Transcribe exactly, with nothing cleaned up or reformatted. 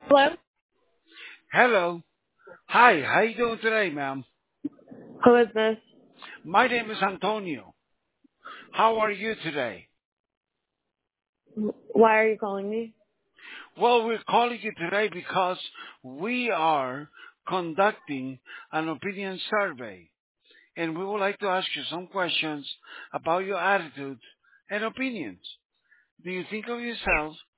Hello? Hello. Hi, how you doing today, ma'am? Who is this? My name is Antonio. How are you today? Why are you calling me? Well, we're calling you today because we are conducting an opinion survey, and we would like to ask you some questions about your attitudes and opinions. Do you think of yourself